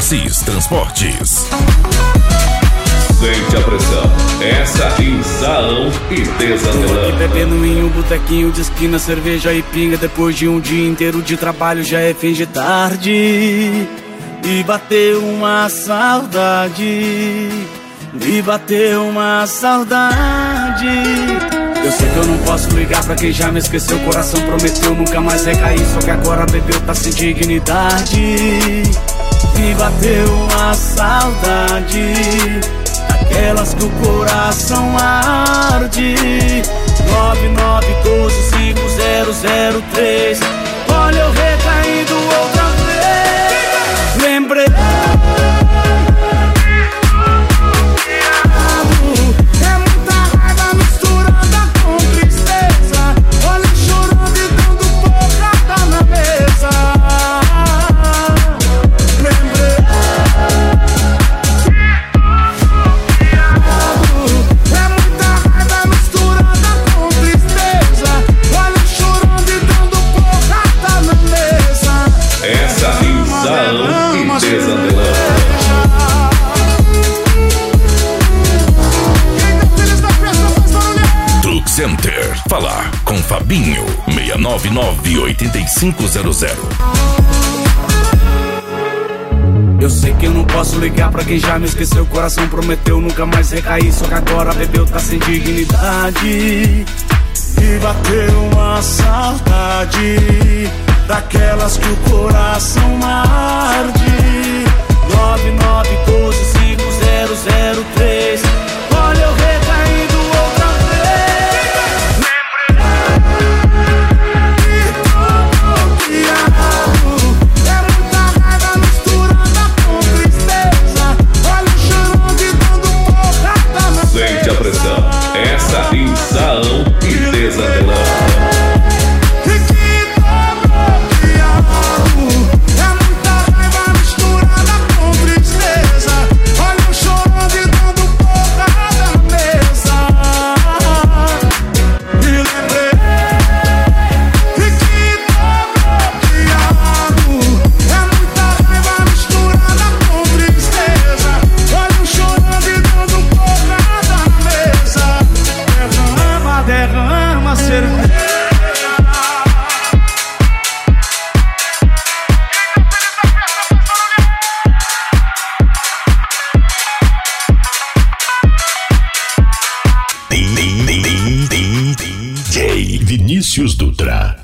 Assis Transportes. Sente a pressão, essa Insaão e Desandelando. Aqui bebendo em um botequinho de esquina, cerveja e pinga. Depois de um dia inteiro de trabalho, já é fim de tarde. E bateu uma saudade, me bateu uma saudade. Eu sei que eu não posso ligar pra quem já me esqueceu. O coração prometeu nunca mais recair, só que agora bebeu, tá sem dignidade. Me bateu uma saudade, daquelas que o coração arde. 99125003. Olha eu recaindo outra vez. Lembrei. Center. Falar com Fabinho. 699-8500. Eu sei que eu não posso ligar pra quem já me esqueceu. O coração prometeu nunca mais recair, só que agora bebeu, tá sem dignidade. E bateu uma saudade, daquelas que o coração arde. 99125003. Olha eu recaindo outra vez. É muita raiva misturada com tristeza. Olha eu chorando e dando porrada na Sente a pressão, essa Insaão e Desandelando. Derrama cerveja. DJ Vinícius Dutra.